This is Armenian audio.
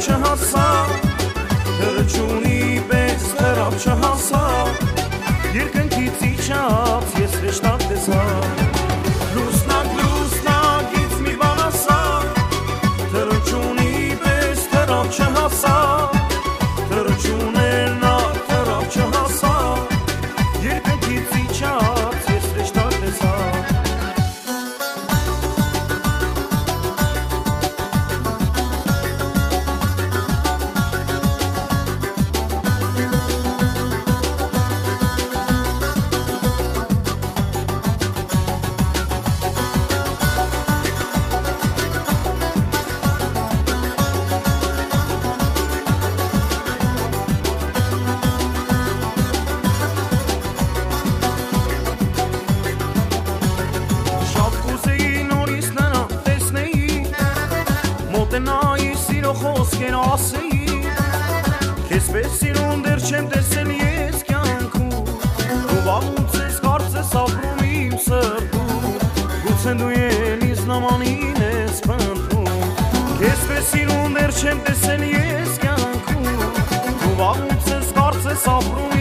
չհասա, թրջունի պես թրավ չհասա, երկնքից իջած ես հեշտակ տեսա, լուսնակ ից մի բան ասա, թրջունի պես թրավ չհասա, թրջունեն նա թրավ չհասա, երկնքից իջած ես հեշտակ տեսա, խոսքեր ասեի, քեզ պես սիրուն դեռ չեմ տեսել ես կյանքում, դու վաղուց ես կարծես ապրում իմ սրտում, գուցե դու ինձ նմանին ես փնտրում, քեզ պես սիրուն դեռ չեմ տեսել ես կյանքում, դու վաղուց ես կարծես ապրում